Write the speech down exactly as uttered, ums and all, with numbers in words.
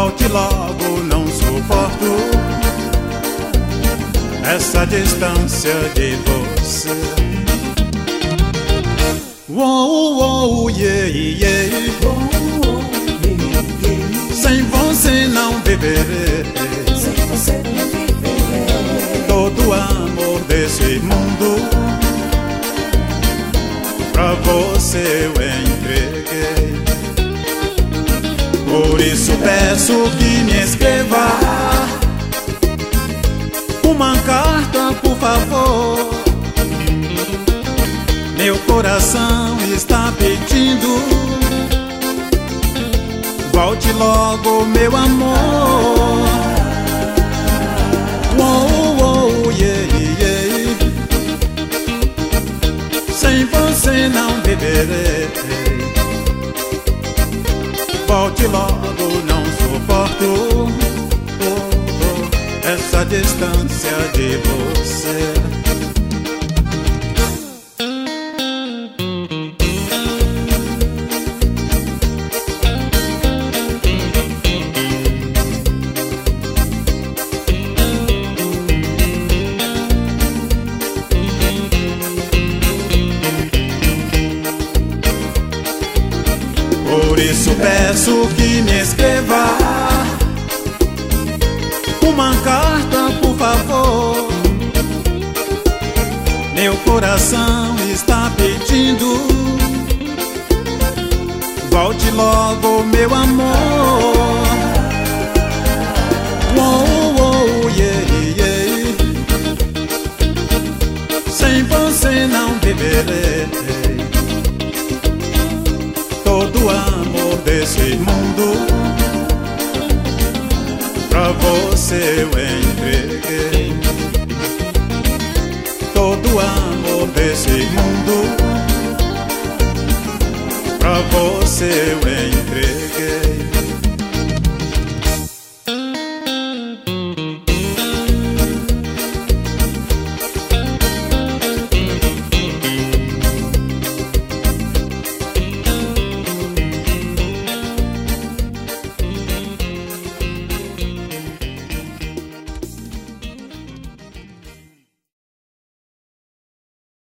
Volte logo, não suporto essa distância de você. Uou, uou, yeah, yeah. Sem você não viverei, Sem você não viverei. todo o amor desse mundo pra você eu entreguei. Por isso peço que me escreva uma carta, por favor. Meu coração está pedindo, volte logo, meu amor. Oh, oh, yeah, yeah. Sem você não viverei, volte logo, não suporto oh, oh, essa distância de você. Por isso peço que me escreva uma carta, por favor. Meu coração está pedindo, volte logo, meu amor. Oh, oh, yeah, yeah. Sem você não viverei, todo o amor desse mundo pra você eu entreguei. Todo o amor desse mundo pra você eu entreguei.